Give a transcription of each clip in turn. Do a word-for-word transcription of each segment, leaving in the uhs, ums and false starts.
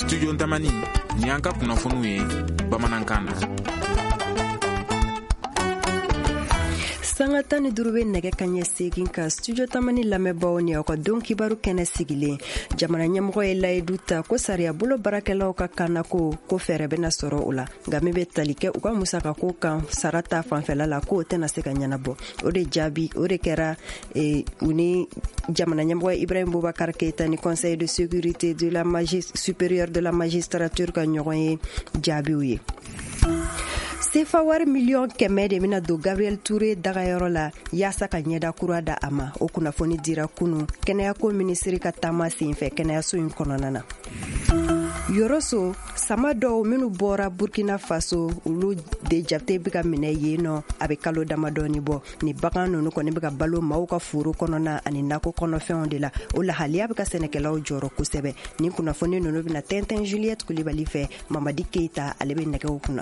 Studio Tamani ni an ka kunnafoniw ye bamanankan na. Sanga tan ni duuru bɛ nɛgɛ kaɲɛ segin ka Studio Tamani lamɛnbaaw ni aw ka don kibaru kɛnɛ sigilen. Jamana ɲɛmɔgɔ ye layidu ta ko sariya bolo baarakɛlaw ka kanna ko ko fɛɛrɛ bɛna sɔrɔ o la. Nka min bɛ tali kɛ u ka musaka ko kan sara ta fanfɛla la ko o tɛna se ka ɲɛnabɔ. O de jaabi o de kɛra eh, u ni jamana ɲɛmɔgɔ Ibrahim Boubacar Keita ni Conseil de sécurité de la magis supérieure de la magistrature ka ɲɔgɔn ye jaabiw ye. Sefa wari miliyɔn kɛmɛ de bɛna don Gabriel Touré dagayɔrɔ la yaasa ka ɲɛda kura da a ma. O kunnafoni dira kunu kɛnɛyako minisiri ka taama senfɛ kɛnɛyaso in kɔnɔna na. Yɔrɔso sama dɔw minnu bɔra Burkina Faso olu de jate bɛ ka minɛ yen nɔ a bɛ kalo damadɔni bɔ. Ni bagan ninnu kɔni bɛ ka balo maaw ka foro kɔnɔna ani nakɔ kɔnɔfɛnw de la. O lahaliya bɛ ka sɛnɛkɛlaw jɔrɔ kosɛbɛ. Ni kunnafoni ninnu bɛna tɛntɛn Juliette Kulibali fɛ Mamadi Keita ale bɛ nɛgɛw kunna.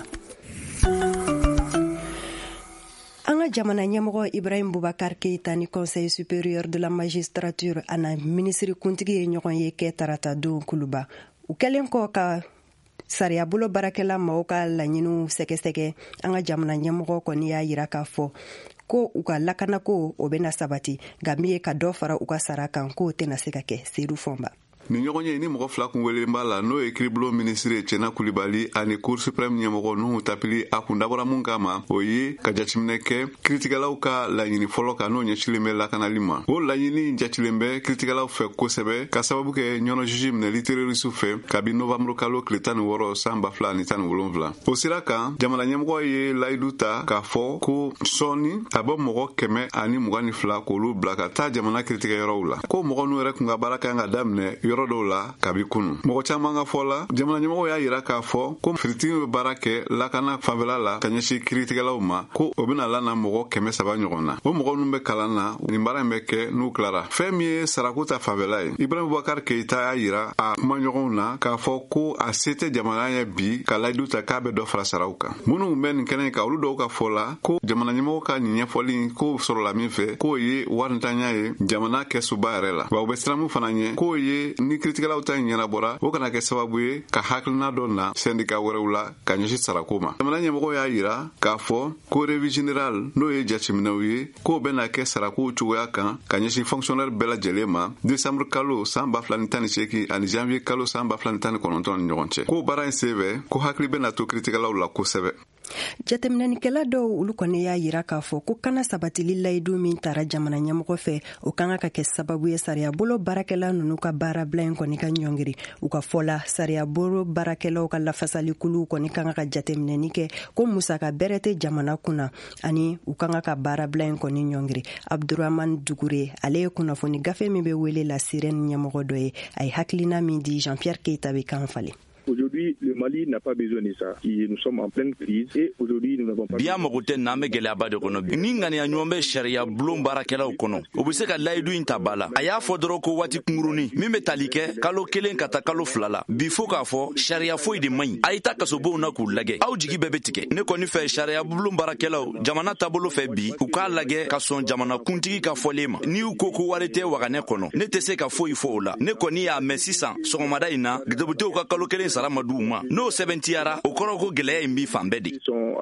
An ka jamana ɲɛmɔgɔ Ibrahim Boubacar Keita ni Conseil supérieur de la magistrature ana minisiri kuntigi ye ɲɔgɔn ye kɛ tarata don kuluba. U kɛlen kɔ ka sariya bolo baarakɛla maaw ka laɲiniw sɛgɛsɛgɛ an ka jamana ɲɛmɔgɔ kɔni y'a yira k'a fɔ ko u ka lakanako o bɛna sabati nka min ye ka dɔ fara u ka sara kan k'o tɛna se ka kɛ. Seydou Fɔnba. Ni ɲɔgɔn ye ni mɔgɔ fila kun wele b'a la n'o ye kiribulon minisiri Cɛna Kulibali ani Cour suprême ɲɛmɔgɔ Nuhu Tapili a kun dabɔra mun kama o ye ka jateminɛ kɛ kiritigɛlaw ka laɲini fɔlɔ kan n'o ɲɛsilen bɛ lakanali ma. O laɲini jatilen bɛ kiritigɛlaw fɛ kosɛbɛ ka sababu kɛ ɲɔnɔ juge minɛli terroriste fɛ kabi novembre kalo tile tan ni wɔɔrɔ san ba fila ani tan ni wolonwula. O sira kan jamana ɲɛmɔgɔ ye layidu ta k'a fɔ ko sɔɔni a bɛ mɔgɔ kɛmɛ ani mugan ni fila k'olu bila ka taa jamana kiritigɛyɔrɔw la. Ko mɔgɔ n'u yɛrɛ kun ka baara kan ka daminɛ yɔrɔ dɔw la kabi kunu. Mɔgɔ caman ka fɔ la jamana ɲɛmɔgɔ y'a yira k'a fɔ ko firitigi bɛ baara kɛ lakana fanfɛla la ka ɲɛsin kiritigɛlaw ma ko o bɛna lana mɔgɔ kɛmɛ saba ɲɔgɔn na. O mɔgɔ ninnu bɛ kalan na nin baara in bɛ kɛ n'u tilara. Fɛn min ye sarako ta fanfɛla ye Ibrahim Boubacar Keita y'a yira a kumaɲɔgɔnw na k'a fɔ ko a se tɛ jamana ye bi ka layidu ta k'a bɛ dɔ fara saraw kan. Minnu bɛ nin kɛnɛ kan olu dɔw ka fɔ la ko jamana ɲɛmɔgɔ ka nin ɲɛfɔli ko sɔrɔla min fɛ k'o ye waritanya ye jamana kɛsoba yɛrɛ la. Wa u bɛ siran min fana ɲɛ k'o ye ni kiritigɛlaw ta ɲɛnabɔra o kana kɛ sababu ye ka hakilina dɔ na sɛndika wɛrɛw la ka ɲɛsin sarako ma. Jamana ɲɛmɔgɔ y'a yira k'a fɔ ko revue générale n'o ye jateminɛw ye k'o bɛna kɛ sarako cogoya kan ka ɲɛsin fonctionnaire bɛɛ lajɛlen ma décembre kalo san ba fila ni tan ni seegin ani janvier kalo san ba fila ni tan ni kɔnɔntɔn ni ɲɔgɔn cɛ. K'o baara in senfɛ ko hakili bɛna to kiritigɛlaw la kosɛbɛ. Jateminɛnikɛla dɔw olu kɔni y'a yira k'a fɔ ko kana sabatili layidu min tara jamana ɲɛmɔgɔ fɛ o kan ka kɛ sababu ye sariya bolo baarakɛla ninnu ka baarabila in kɔni ka ɲɔngiri. U ka fɔ la sariya bolo baarakɛlaw ka lafasalikuluw kɔni kan ka jateminɛni kɛ ko musaka bɛrɛ tɛ jamana kunna ani u kan ka baarabila in kɔni ɲɔngiri. Abdurrahman Dugure ale ye kunnafoni gafe min bɛ wele la Sirène ɲɛmɔgɔ dɔ ye a ye hakilina min di Jean-Pierre Keita bɛ kan falen. Aujourd'hui, le Mali n'a pas besoin de ça. Nous sommes en pleine crise et aujourd'hui, nous n'avons pas... Bien mago tɛ n'an bɛ gɛlɛyaba de kɔnɔ bi. Ni ŋaniya ɲɔgɔn bɛ sariya bulon baarakɛlaw kɔnɔ o bɛ se ka layidu in ta ba la. A y'a fɔ dɔrɔn ko waati kunkurunin min bɛ tali kɛ kalo kelen ka taa kalo fila la. Bi fo k'a fɔ sariya foyi de man ɲi. A y'i ta kasobonw na k'u lajɛ. Aw jigi bɛɛ bɛ tigɛ. Ne kɔni fɛ sariya bulon baarakɛlaw jamana taabolo fɛ bi u k'a lajɛ ka sɔn jamana kuntigi ka fɔlen ma. Ni u ko ko wari tɛ waganɛ kɔnɔ ne tɛ se ka foyi fɔ o la. Ne kɔni y'a mɛn sisan sɔgɔmada in na députéw ka kalo kelen sara ma d'u ma. N'o sɛbɛntiyara o kɔrɔ ko gɛlɛya in b'i fan bɛɛ de.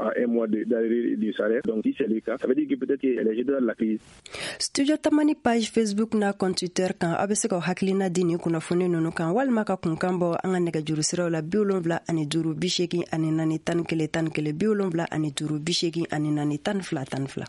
Studio Tamani page Facebook na compte Twitter kan a bɛ se ka hakilina di ni kunnafoni ninnu kan walima ka kunkan bɔ an ka nɛgɛjuru siraw la bi wolonwula ani duuru bi seegin ani naani tan ni kelen tan ni kelen bi wolonwula ani duuru bi seegin ani naani tan ni fila tan ni fila.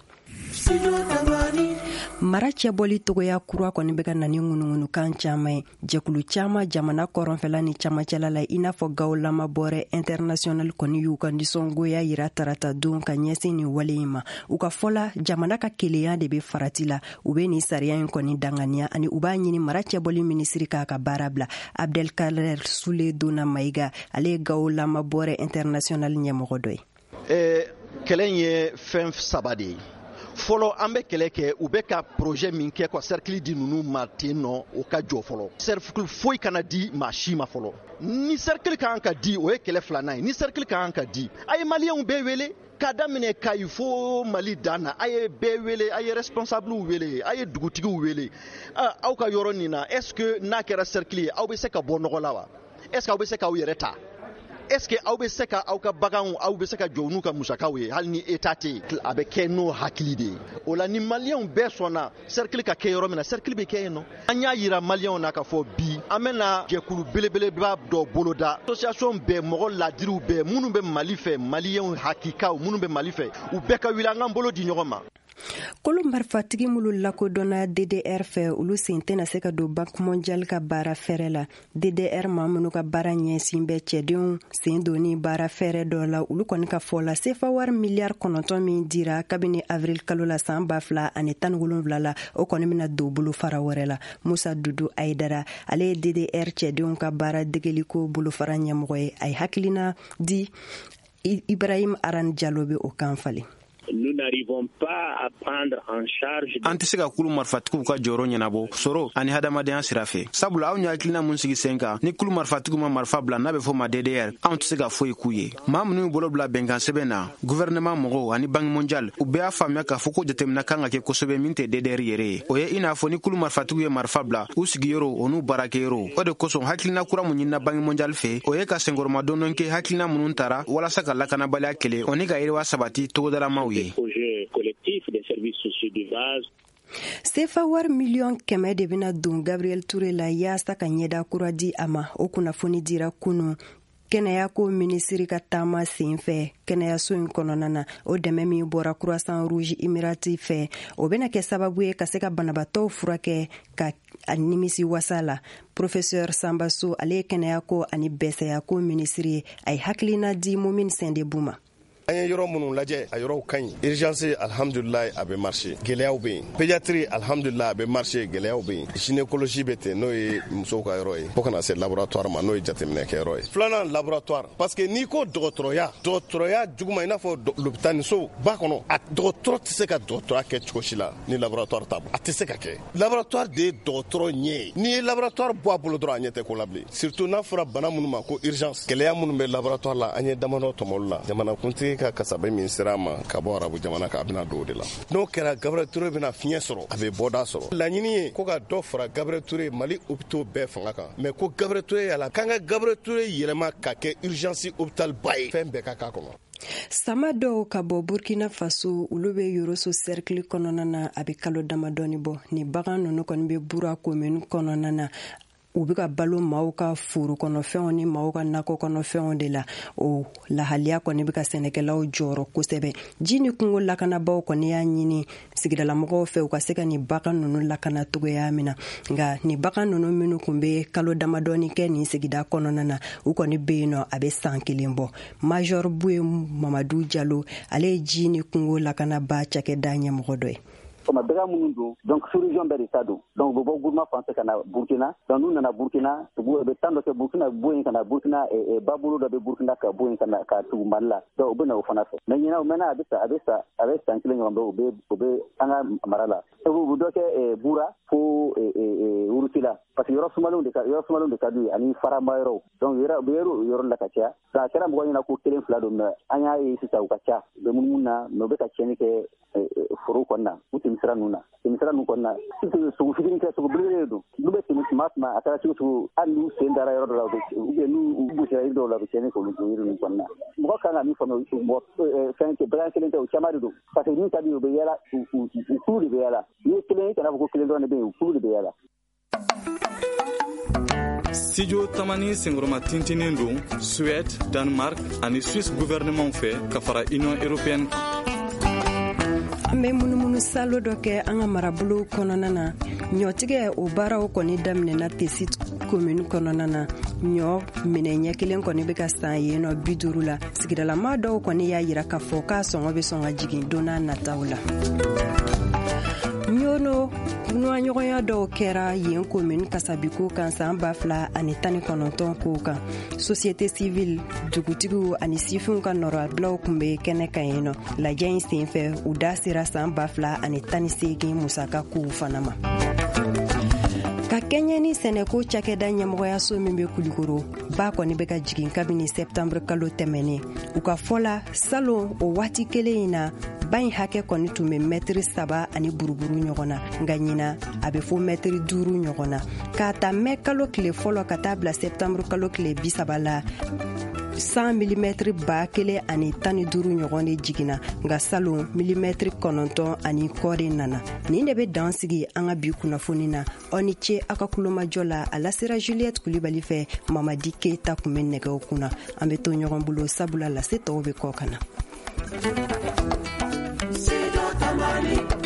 Mara cɛbɔli togoya kura kɔni bɛ ka na ni ŋunuŋunukan caman ye. Jɛkulu caman jamana kɔrɔnfɛla ni camancɛla la i n'a fɔ Gawo lamabɔrɛ international kɔni y'u ka nisɔngoya yira tarata don ka ɲɛsin nin wale in ma. U ka fɔla jamana ka kelenya de bɛ farati la. U bɛ nin sariya in kɔni danganiya ani u b'a ɲini mara cɛbɔli minisiri k'a ka baara bila. Abdelkader Sule Dona Mayiga ale ye Gawo lamabɔrɛ international ɲɛmɔgɔ dɔ ye. Eh, kɛlɛ ye fɛn saba de ye. Fɔlɔ an bɛ kɛlɛ kɛ u bɛ ka projet min kɛ ka cercle di ninnu ma ten nɔ o ka jɔ fɔlɔ. Cercle foyi kana di maa si ma fɔlɔ. Ni cercle ka kan ka di o ye kɛlɛ filanan ye. Ni cercle ka kan ka di a ye maliyɛnw bɛɛ wele k'a daminɛ Kayi fo Mali dan na a ye bɛɛ wele a ye responsable wele a ye dugutigiw wele aw ka yɔrɔ nin na est ce que n'a kɛra cercle ye aw bɛ se ka bɔ nɔgɔ la wa? est-ce que aw bɛ se k'aw yɛrɛ ta est-ce que aw bɛ se ka aw ka baganw aw bɛ se ka jɔ n'u ka musakaw ye hali ni état tɛ a bɛ kɛ n'o hakili de ye o la ni maliyɛnw bɛɛ sɔnna cercle ka kɛ yɔrɔ min na cercle bɛ kɛ yen nɔ an y'a yira maliyɛnw na k'a fɔ bi an bɛna jɛkulu belebeleba dɔ boloda association bɛɛ mɔgɔ ladiriw bɛɛ minnu bɛ mali fɛ maliyɛnw hakikaw minnu bɛ mali fɛ u bɛɛ ka wuli an k'an bolo di ɲɔgɔn ma. Kolo marifatigi mulu lakodɔnna D D R fɛ olu sen tɛna se ka don Banque mondiale ka baara fɛrɛ la. D D R maa minnu ka baara ɲɛsin bɛ cɛdenw sen donni baara fɛrɛ dɔ la olu kɔni ka fɔ la sefa wari miliyari kɔnɔntɔn min dira kabini avril kalo la san ba fila ani tan ni wolonwula la o kɔni bɛna don bolo fara wɛrɛ la. Musa Dudu Aidara ale ye D D R cɛdenw ka baara degeliko bolofara ɲɛmɔgɔ ye a ye hakilina di Ibrahim Aran Diallo bɛ o kan falen. Nous n'arrivons pas à prendre en charge. An tɛ se ka kulu marifatigiw ka jɔyɔrɔ ɲɛnabɔ sɔrɔ ani hadamadenya sira fɛ sabula aw ɲɛ hakilina mun sigi sen kan ni kulu marifatigiw ma marifa bila n'a bɛ fɔ ma D D R anw tɛ se ka foyi k'u ye maa minnu bolo bila bɛnkan sɛbɛn na gouvernement mɔgɔw ani Banque mondiale u bɛɛ y'a faamuya k'a fɔ ko jateminɛ kan ka kɛ kosɛbɛ min tɛ D D R yɛrɛ ye o ye i n'a fɔ ni kulu marifatigiw ye marifa bila u sigiyɔrɔ o n'u baarakɛyɔrɔ o de kosɔn hakilina kura mun ɲinina Banque mondiale fɛ o ye ka senkɔrɔma dɔndɔn kɛ hakilina minnu tara walasa ka lakanabaliya kɛlɛ o ni ka yiriwa sabati togodalamaw ye. Collectif des services sociaux de base. Sefa wari miliyɔn kɛmɛ de bɛna don Gabriel Touré la yaasa ka ɲɛda kura di a ma o kunnafoni dira kunu kɛnɛya ko minisiri ka taama sen fɛ kɛnɛyaso in kɔnɔna na o dɛmɛ min bɔra Croissant Rouge Emirati fɛ o bɛna kɛ sababu ye ka se ka banabatɔw furakɛ ka a nimisi wasa la. Professeur Sambaso ale ye kɛnɛya ko ani bɛsɛya ko minisiri ye a ye hakilina di Momin Sendebu ma. An ye yɔrɔ minnu lajɛ a yɔrɔw ka ɲi urgence alhamdulilayi a bɛ marché gɛlɛyaw bɛ yen pédiatrie alhamdulilayi a bɛ marché gɛlɛyaw bɛ yen gynécologie bɛ ten n'o ye musow ka yɔrɔ ye fo kana se laboratoire ma n'o ye jateminɛkɛyɔrɔ ye filanan laboratoire parce que n'i ko dɔgɔtɔrɔya dɔgɔtɔrɔya juguma i n'a fɔ lopitaniso ba kɔnɔ a dɔgɔtɔrɔ tɛ se ka dɔgɔtɔrɔya kɛ cogo si la ni laboratoire t'a bolo a tɛ se ka kɛ laboratoire de ye dɔgɔtɔrɔ ɲɛ ye n'i ye laboratoire bɔ a bolo dɔrɔn a ɲɛ tɛ ko la bilen surtout n'a fɔra bana minnu ma ko urgence gɛlɛya minnu bɛ laboratoire la an ye damadɔ tɔmɔlu la jamanakuntigi ka kasabe min sera ma ka bɔ arabu jamana ka a bɛna don o de la n'o kɛra Gabriel Touré bɛna fiɲɛ sɔrɔ a bɛ bɔda sɔrɔ laɲini ye ko ka dɔ fara Gabriel Touré Mali hôpitaux bɛɛ fanga kan mais ko Gabriel Touré yala kan ka Gabriel Touré yɛlɛma ka kɛ urgence hôpital ba ye fɛn bɛɛ ka k'a kɔnɔ. Sama dɔw ka bɔ Burkina Faso olu bɛ Yoroso cercle kɔnɔna na a bɛ kalo damadɔni bɔ ni bagan ninnu kɔni bɛ Bura commune kɔnɔna na u bɛ ka balo maaw ka foro kɔnɔfɛnw ni maaw ka nakɔ kɔnɔfɛnw de la o lahaliya kɔni bɛ ka sɛnɛkɛlaw jɔyɔrɔ kosɛbɛ ji ni kungo lakanabaw kɔni y'a ɲini sigidalamɔgɔw fɛ u ka se ka ni bagan ninnu lakana cogoya min na nka ni bagan ninnu minnu kun bɛ kalo damadɔni kɛ nin sigida kɔnɔna na u kɔni bɛ yen nɔ a bɛ san kelen bɔ Major Bouye Mamadou Diallo ale ye ji ni kungo lakanaba cakɛda ɲɛmɔgɔ dɔ ye. Comme bɛɛ minnu don donc sous région bɛɛ de ta don donc u bɛ bɔ gouvernement français ka na Burkina donc n'u nana Burkina u bɛ temps dɔ kɛ Burkina bɔ yen ka na Burkina babolo dɔ bɛ Burkina ka bɔ yen ka na ka tugu Mali la donc u bɛ na o fana fɛ mais ɲinan u mɛnna a bɛ sa a bɛ sa a bɛ san kelen ɲɔgɔn bɛ u bɛ u bɛ an ka mara la u bɛ dɔ kɛ Bura fo Wuruti la parce que yɔrɔ sumalenw de ka yɔrɔ sumalenw de ka d'u ye ani farama yɔrɔw donc yɔrɔ u bɛ yɔrɔ la ka caya a kɛra mɔgɔ ɲɛna ko kelen fila don mais an y'a ye sisan u ka ca u bɛ munumunu na mais u bɛ ka tiɲɛni kɛ foro kɔnɔna u tɛmɛ sira ninnu na tɛmɛ sira ninnu kɔnɔna sogo fitinin kɛ sogo belebele don n'u bɛ tɛmɛ tuma tuma a kɛra cogo cogo hali n'u sen dara yɔrɔ dɔ la u bɛ n'u gosira yiri dɔw la u bɛ tiɲɛni k'olu yiri ninnu kɔnɔna mɔgɔ kan ka min faamuya mɔgɔ fɛn tɛ bagan kelen tɛ u caman de don parce que min ka di u bɛ yaala u kulu de bɛ yaala n'i ye kelen ye kana fɔ ko kelen dɔrɔn de bɛ yen u kulu de bɛ yaala. Studio Tamani Sengroma tintinin don Suède, Danemark ani Suisse gouvernement fɛ ka fara Union européenne. An bɛ munumunu salo dɔ kɛ an ka marabolo kɔnɔna na ɲɔtigɛ o baaraw kɔni daminɛna Tesit commune kɔnɔna na ɲɔ minɛ ɲɛ kelen kɔni bɛ ka san yen nɔ bi duuru la sigidalama dɔw kɔni y'a yira k'a fɔ k'a sɔngɔ bɛ sɔn ka jigin don n'a nataw la. ɲɔno ɲɔgɔnya dɔw kɛra yen commune Kasabiko kan san ba fila ani tan ni kɔnɔntɔn ko kan société civile dugutigiw ani sifinw ka nɔrɔbilaw kun bɛ kɛnɛ kan yen nɔ lajɛ in senfɛ u da sera san ba fila ani tan ni seegin musaka kow fana ma ka kɛ kɛɲɛ ni sɛnɛko cakɛda ɲɛmɔgɔyaso min be Kulikoro ba kɔni be ka jigin kabini septembre kalo tɛmɛnen. U ka fɔla salon o waati kelen in na ba in hakɛ kɔni tun be mɛtiri saba ani buruburu ɲɔgɔn na, nka ɲina a be fɔ mɛtiri duuru ɲɔgɔn na. K'a ta mɛ kalo tile fɔlɔ ka taa bila septembre kalo tile bisaba la cent milimètres ba kelen ani tan ni duuru ɲɔgɔn de jiginna, nka salon milimètres kɔnɔntɔn ani kɔ de nana. Nin de be dan sigi an ka bi kunnafoni na. Aw ni ce a ka kulomajɔ la, a lasera Juliette Kulibali fɛ, Mamadi Keita kun be nɛgɛw kunna. An be to ɲɔgɔn bolo sabula lase tɔw be kɔ kana.